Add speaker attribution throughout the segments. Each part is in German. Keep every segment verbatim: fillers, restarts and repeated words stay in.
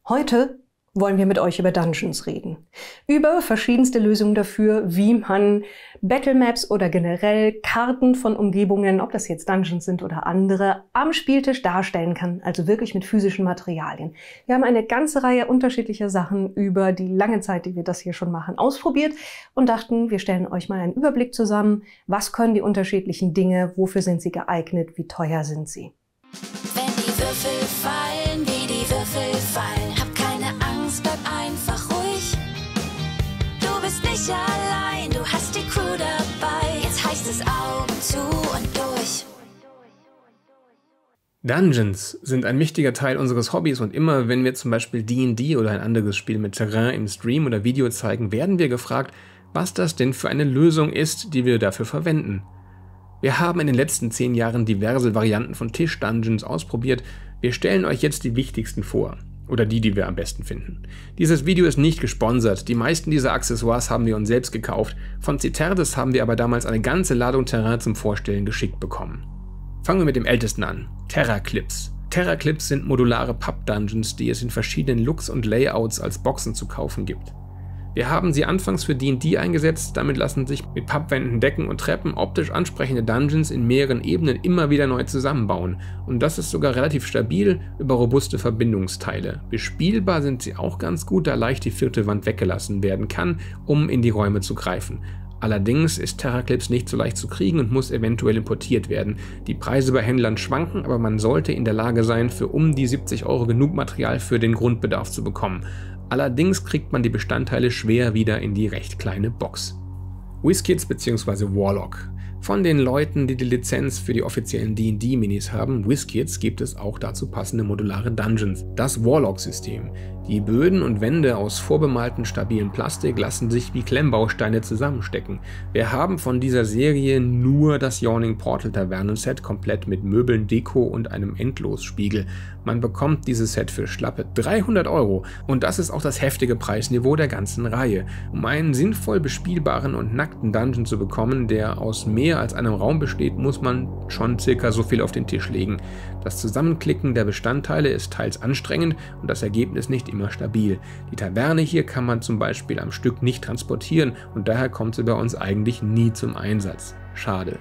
Speaker 1: Heute wollen wir mit euch über Dungeons reden. Über verschiedenste Lösungen dafür, wie man Battlemaps oder generell Karten von Umgebungen, ob das jetzt Dungeons sind oder andere, am Spieltisch darstellen kann, also wirklich mit physischen Materialien. Wir haben eine ganze Reihe unterschiedlicher Sachen über die lange Zeit, die wir das hier schon machen, ausprobiert und dachten, wir stellen euch mal einen Überblick zusammen. Was können die unterschiedlichen Dinge, wofür sind sie geeignet, wie teuer sind sie?
Speaker 2: Wenn die Würfel fallen, wie die Würfel fallen, hab keine Angst, bleib einfach ruhig. Du bist nicht allein, du hast die Crew dabei. Jetzt heißt es Augen zu und durch.
Speaker 3: Dungeons sind ein wichtiger Teil unseres Hobbys und immer, wenn wir zum Beispiel D und D oder ein anderes Spiel mit Terrain im Stream oder Video zeigen, werden wir gefragt, was das denn für eine Lösung ist, die wir dafür verwenden. Wir haben in den letzten zehn Jahren diverse Varianten von Tisch-Dungeons ausprobiert. Wir stellen euch jetzt die wichtigsten vor. Oder die, die wir am besten finden. Dieses Video ist nicht gesponsert. Die meisten dieser Accessoires haben wir uns selbst gekauft. Von Citerdes haben wir aber damals eine ganze Ladung Terrain zum Vorstellen geschickt bekommen. Fangen wir mit dem ältesten an. Terraclips. Terraclips sind modulare Papp-Dungeons, die es in verschiedenen Looks und Layouts als Boxen zu kaufen gibt. Wir haben sie anfangs für D und D eingesetzt, damit lassen sich mit Pappwänden, Decken und Treppen optisch ansprechende Dungeons in mehreren Ebenen immer wieder neu zusammenbauen. Und das ist sogar relativ stabil über robuste Verbindungsteile. Bespielbar sind sie auch ganz gut, da leicht die vierte Wand weggelassen werden kann, um in die Räume zu greifen. Allerdings ist Terraclips nicht so leicht zu kriegen und muss eventuell importiert werden. Die Preise bei Händlern schwanken, aber man sollte in der Lage sein, für um die siebzig Euro genug Material für den Grundbedarf zu bekommen. Allerdings kriegt man die Bestandteile schwer wieder in die recht kleine Box. WizKids bzw. Warlock. Von den Leuten, die die Lizenz für die offiziellen D und D-Minis haben, WizKids, gibt es auch dazu passende modulare Dungeons. Das Warlock-System. Die Böden und Wände aus vorbemalten stabilen Plastik lassen sich wie Klemmbausteine zusammenstecken. Wir haben von dieser Serie nur das Yawning Portal Tavernen-Set komplett mit Möbeln, Deko und einem Endlosspiegel. Man bekommt dieses Set für schlappe dreihundert Euro und das ist auch das heftige Preisniveau der ganzen Reihe. Um einen sinnvoll bespielbaren und nackten Dungeon zu bekommen, der aus mehr als einem Raum besteht, muss man schon circa so viel auf den Tisch legen. Das Zusammenklicken der Bestandteile ist teils anstrengend und das Ergebnis nicht immer stabil. Die Taverne hier kann man zum Beispiel am Stück nicht transportieren und daher kommt sie bei uns eigentlich nie zum Einsatz. Schade.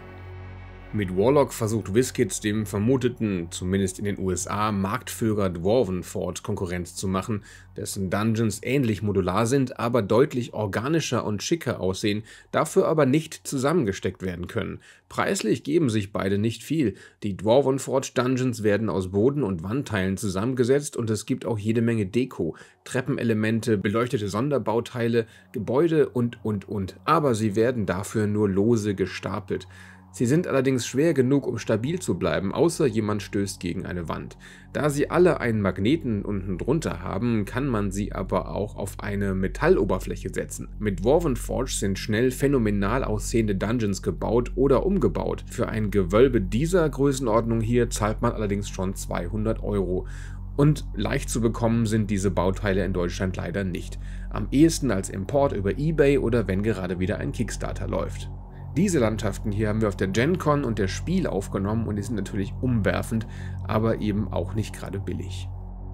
Speaker 3: Mit Warlock versucht WizKids dem vermuteten, zumindest in den U S A, Marktführer Dwarven Forge Konkurrenz zu machen, dessen Dungeons ähnlich modular sind, aber deutlich organischer und schicker aussehen, dafür aber nicht zusammengesteckt werden können. Preislich geben sich beide nicht viel. Die Dwarven Forge Dungeons werden aus Boden- und Wandteilen zusammengesetzt und es gibt auch jede Menge Deko, Treppenelemente, beleuchtete Sonderbauteile, Gebäude und und und. Aber sie werden dafür nur lose gestapelt. Sie sind allerdings schwer genug, um stabil zu bleiben, außer jemand stößt gegen eine Wand. Da sie alle einen Magneten unten drunter haben, kann man sie aber auch auf eine Metalloberfläche setzen. Mit Dwarven Forge sind schnell phänomenal aussehende Dungeons gebaut oder umgebaut. Für ein Gewölbe dieser Größenordnung hier zahlt man allerdings schon zweihundert Euro. Und leicht zu bekommen sind diese Bauteile in Deutschland leider nicht. Am ehesten als Import über eBay oder wenn gerade wieder ein Kickstarter läuft. Diese Landschaften hier haben wir auf der Gen Con und der Spiel aufgenommen und die sind natürlich umwerfend, aber eben auch nicht gerade billig.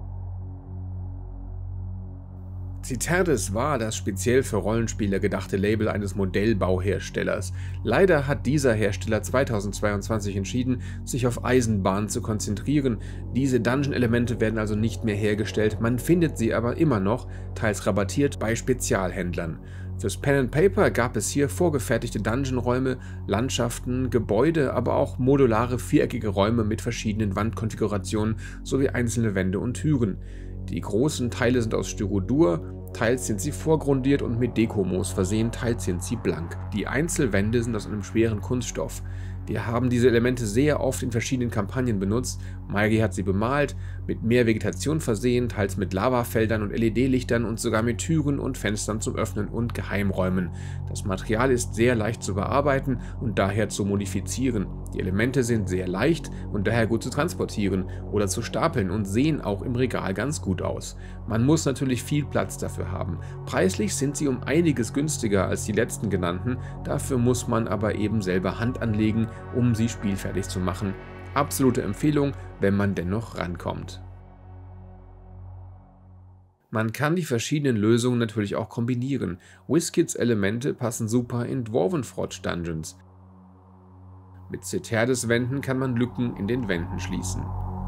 Speaker 3: Citerdes war das speziell für Rollenspieler gedachte Label eines Modellbauherstellers. Leider hat dieser Hersteller zweitausendzweiundzwanzig entschieden, sich auf Eisenbahn zu konzentrieren. Diese Dungeon-Elemente werden also nicht mehr hergestellt, man findet sie aber immer noch, teils rabattiert, bei Spezialhändlern. Fürs Pen and Paper gab es hier vorgefertigte Dungeon-Räume, Landschaften, Gebäude, aber auch modulare viereckige Räume mit verschiedenen Wandkonfigurationen sowie einzelne Wände und Türen. Die großen Teile sind aus Styrodur, teils sind sie vorgrundiert und mit Dekomoos versehen, teils sind sie blank. Die Einzelwände sind aus einem schweren Kunststoff. Wir haben diese Elemente sehr oft in verschiedenen Kampagnen benutzt. Maigi hat sie bemalt, mit mehr Vegetation versehen, teils mit Lavafeldern und L E D-Lichtern und sogar mit Türen und Fenstern zum Öffnen und Geheimräumen. Das Material ist sehr leicht zu bearbeiten und daher zu modifizieren. Die Elemente sind sehr leicht und daher gut zu transportieren oder zu stapeln und sehen auch im Regal ganz gut aus. Man muss natürlich viel Platz dafür haben. Preislich sind sie um einiges günstiger als die letzten genannten, dafür muss man aber eben selber Hand anlegen, um sie spielfertig zu machen. Absolute Empfehlung, wenn man dennoch rankommt. Man kann die verschiedenen Lösungen natürlich auch kombinieren. WizKids Elemente passen super in Dwarvenforge Dungeons. Mit Ceterdis-Wänden kann man Lücken in den Wänden schließen.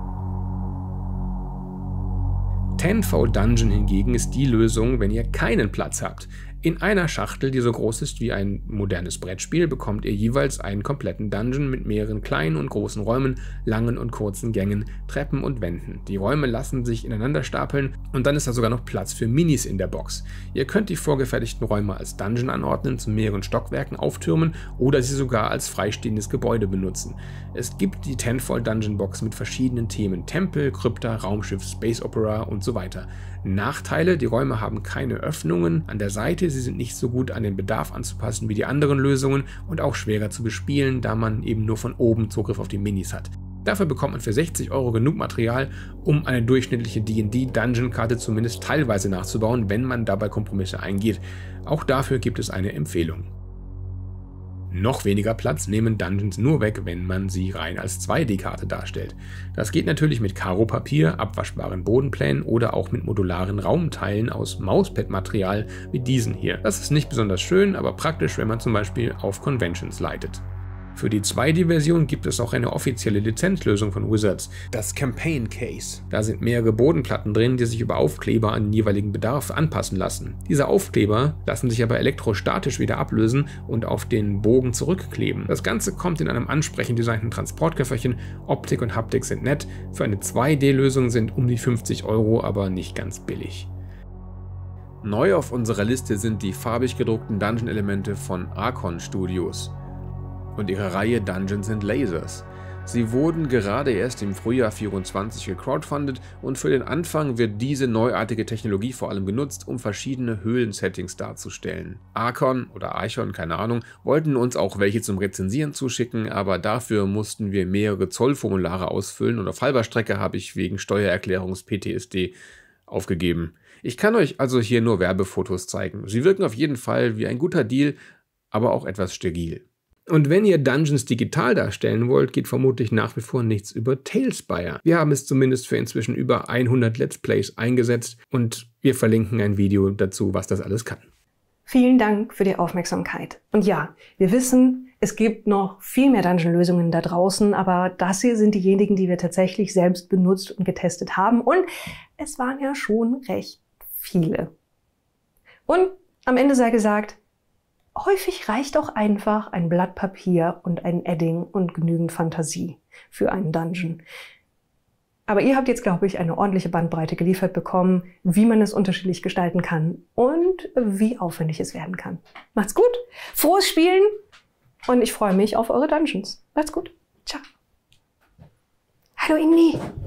Speaker 3: Tenfold Dungeon hingegen ist die Lösung, wenn ihr keinen Platz habt. In einer Schachtel, die so groß ist wie ein modernes Brettspiel, bekommt ihr jeweils einen kompletten Dungeon mit mehreren kleinen und großen Räumen, langen und kurzen Gängen, Treppen und Wänden. Die Räume lassen sich ineinander stapeln und dann ist da sogar noch Platz für Minis in der Box. Ihr könnt die vorgefertigten Räume als Dungeon anordnen, zu mehreren Stockwerken auftürmen oder sie sogar als freistehendes Gebäude benutzen. Es gibt die Tenfold Dungeon Box mit verschiedenen Themen: Tempel, Krypta, Raumschiff, Space Opera und so weiter. Nachteile: Die Räume haben keine Öffnungen an der Seite, sie sind nicht so gut an den Bedarf anzupassen wie die anderen Lösungen und auch schwerer zu bespielen, da man eben nur von oben Zugriff auf die Minis hat. Dafür bekommt man für sechzig Euro genug Material, um eine durchschnittliche D und D-Dungeon-Karte zumindest teilweise nachzubauen, wenn man dabei Kompromisse eingeht. Auch dafür gibt es eine Empfehlung. Noch weniger Platz nehmen Dungeons nur weg, wenn man sie rein als zwei D-Karte darstellt. Das geht natürlich mit Karo-Papier, abwaschbaren Bodenplänen oder auch mit modularen Raumteilen aus Mauspad-Material wie diesen hier. Das ist nicht besonders schön, aber praktisch, wenn man zum Beispiel auf Conventions leitet. Für die zwei D-Version gibt es auch eine offizielle Lizenzlösung von Wizards, das Campaign Case. Da sind mehrere Bodenplatten drin, die sich über Aufkleber an den jeweiligen Bedarf anpassen lassen. Diese Aufkleber lassen sich aber elektrostatisch wieder ablösen und auf den Bogen zurückkleben. Das Ganze kommt in einem ansprechend designten Transportköfferchen. Optik und Haptik sind nett. Für eine zwei D-Lösung sind um die fünfzig Euro, aber nicht ganz billig. Neu auf unserer Liste sind die farbig gedruckten Dungeon-Elemente von Archon Studios und ihre Reihe Dungeons and Lasers. Sie wurden gerade erst im Frühjahr vierundzwanzig gecrowdfundet und für den Anfang wird diese neuartige Technologie vor allem genutzt, um verschiedene Höhlensettings darzustellen. Archon oder Archon, keine Ahnung, wollten uns auch welche zum Rezensieren zuschicken, aber dafür mussten wir mehrere Zollformulare ausfüllen und auf halber Strecke habe ich wegen Steuererklärungs-P T S D aufgegeben. Ich kann euch also hier nur Werbefotos zeigen. Sie wirken auf jeden Fall wie ein guter Deal, aber auch etwas steril. Und wenn ihr Dungeons digital darstellen wollt, geht vermutlich nach wie vor nichts über Talespire. Wir haben es zumindest für inzwischen über hundert Let's Plays eingesetzt und wir verlinken ein Video dazu, was das alles kann.
Speaker 1: Vielen Dank für die Aufmerksamkeit. Und ja, wir wissen, es gibt noch viel mehr Dungeon-Lösungen da draußen, aber das hier sind diejenigen, die wir tatsächlich selbst benutzt und getestet haben. Und es waren ja schon recht viele. Und am Ende sei gesagt, häufig reicht auch einfach ein Blatt Papier und ein Edding und genügend Fantasie für einen Dungeon. Aber ihr habt jetzt, glaube ich, eine ordentliche Bandbreite geliefert bekommen, wie man es unterschiedlich gestalten kann und wie aufwendig es werden kann. Macht's gut, frohes Spielen und ich freue mich auf eure Dungeons. Macht's gut, ciao. Hallo Inni.